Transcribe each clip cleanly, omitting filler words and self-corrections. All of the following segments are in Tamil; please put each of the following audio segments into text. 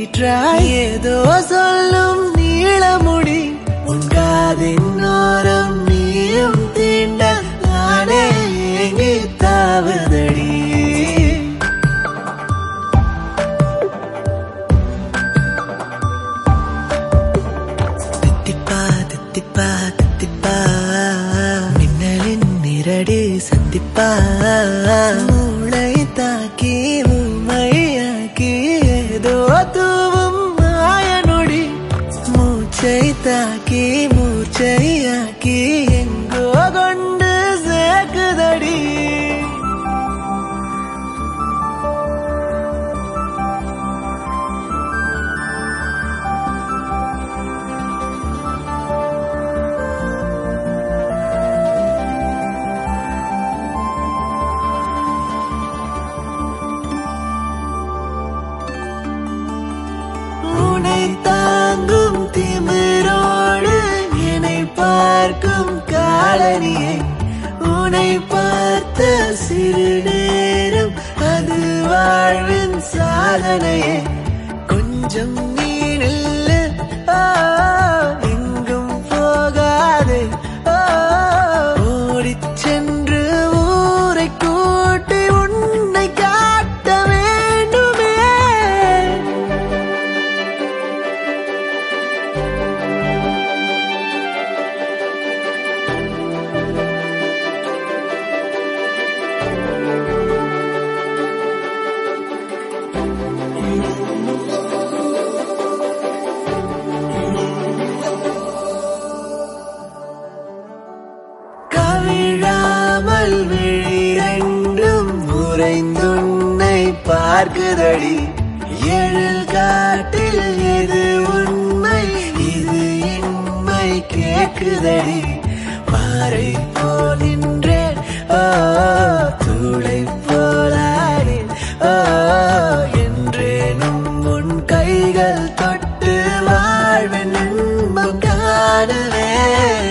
கீற்றாய் ஏதோ சொல்லும் நீளமுடி உன் காதின் ஓரம் நீயும் தீண்ட நானே ஏங்கி தாவுதடி தித்திப்பா தித்திப்பா தித்திப்பா மின்னலின் நிரடி சந்திப்பா மூளை தாக்கி உமையாக்கி ஏதோ தூவும் மாயனொடி மூச்சை தாக்கி மூச்சையாக்கி எங்கோ கொண்டு சேர்க்குதடி தாங்கும் திமிரோடு என்னை பார்க்கும் காலனியே உன்னை பார்த்த சிறு நேரம் அது வாழ்வின் சாதனையே கொஞ்சம் நீ நில்லு எங்கும் போகாதே ஓடிச் சென்று ஊரை கூட்டி உன்னை காட்ட வேண்டுமே கவிழாமல் விழிரண்டும் உறைந்துன்னை பார்க்குதடி எழில் காட்டில் எது உண்மை இது இன்மை கேட்குதடி பாறை போல் நின்றேன் தூளை போலானேன் என்றேனும் உன் கைகள் தொட்டு வாழ்வின் இன்பம் காணுவேன்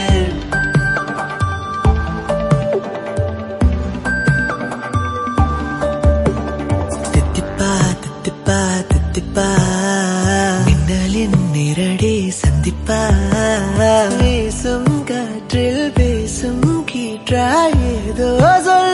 தித்திப்பா மின்னலின் நிரடி சந்திப்பா வீசும் காற்றில் பேசும் கீற்றாய் ஏதோ சொல்